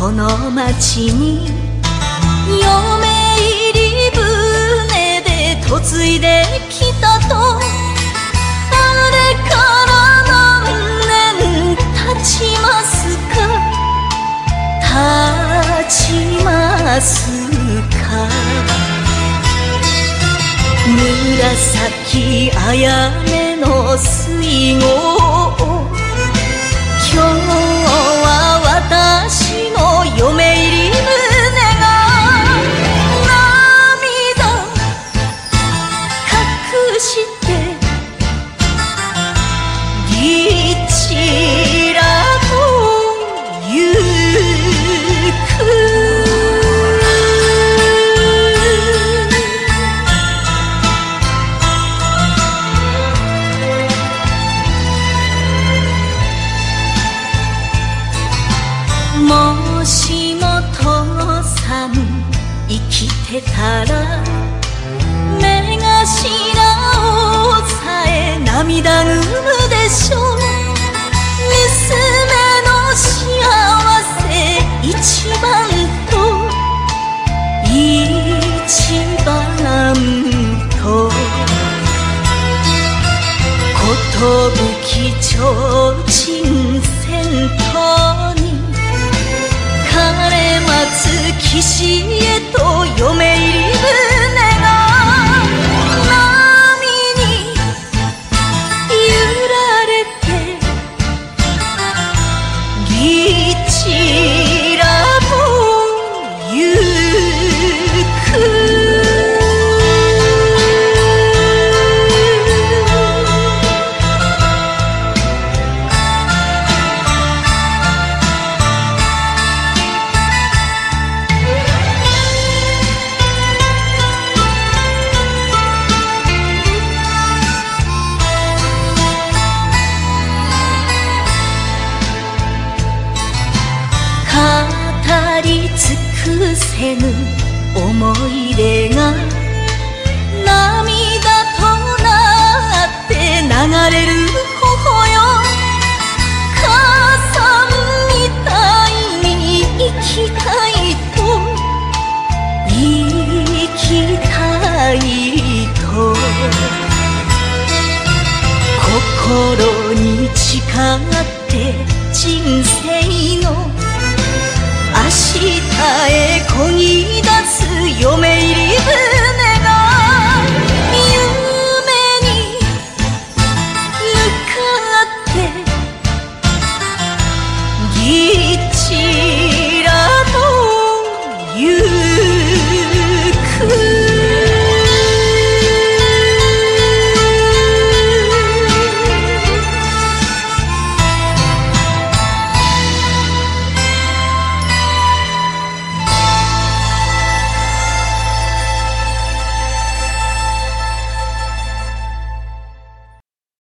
この町に嫁入り船で嫁いできたと、あれから何年経ちますか、経ちますか。紫あやめの水郷を、今日は私の嫁入り船が涙隠してリチラと行く。もしも父さん生きてたら、目頭をさえ涙ぐむでしょう。娘の幸せ一番と一番と、寿提灯先頭に枯れ松岸へと嫁入り船が波に揺られてリチラと行く。語り尽くせぬ思い出が涙となって流れる頬よ。母さんみたいに生きたいと生きたいと、心に誓って人生の明日へ漕ぎ出す嫁